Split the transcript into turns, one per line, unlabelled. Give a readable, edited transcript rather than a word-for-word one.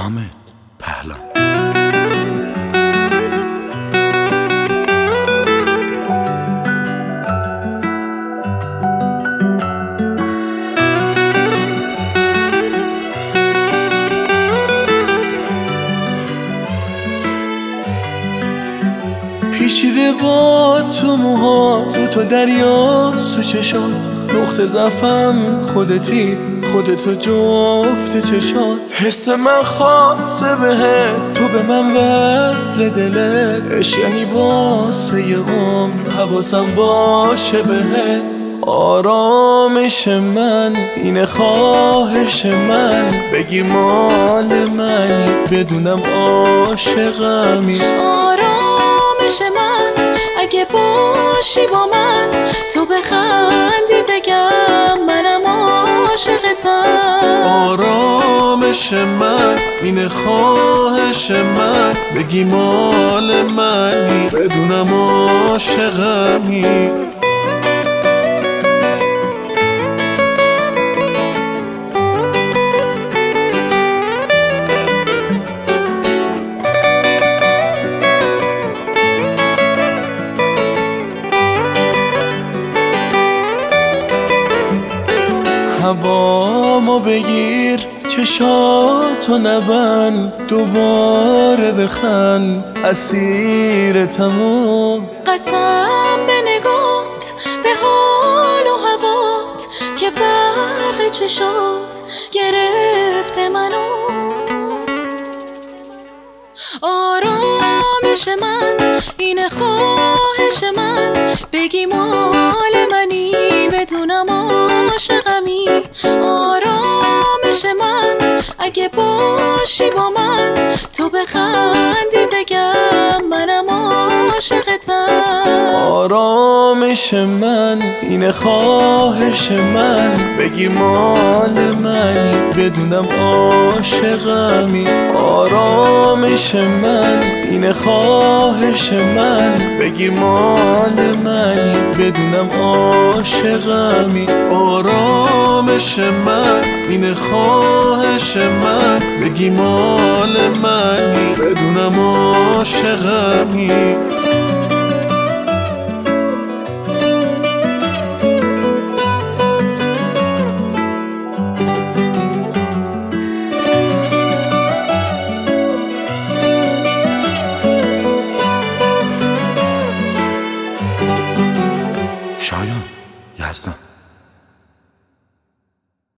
حامد پهلوان. پیچیده باد تو موهات، تو دریا تو چشات، نقطه ضعفم خودتی، خودتو جفت چشات. حس من خاصه بهت، تو به من وصل دلت، عشق یعنی واسه یه عمر حواسم باشه بهت. آرامش من اینه، خواهش من بگی مال منی، بدونم عاشقمی.
آرامش من اگه باشی با من، تو بخندی بگم منم عاشقتم.
آرامش من اینه، خواهش من بگی مال منی، بدونم عاشقمی. هوامو بگیر، چشاتو نبند، دوباره بخند، اسیرتمو.
قسم به نگات، به حال و هوات، که برق چشات گرفته منو. آرامش من اینه، خواهش من بگی مال منی، بدونم عاشقمی. آرامش من اگه باشی با من، تو بخندی بگم منم عاشقتم.
آرامش من اینه، خواهش من بگی مال منی، بدونم عاشقمی. آرامش من اینه، خواهش من بگی مال منی، بدونم عاشقمی. آرامش من اینه، خواهش من بگی مال منی، بدونم عاشقمی.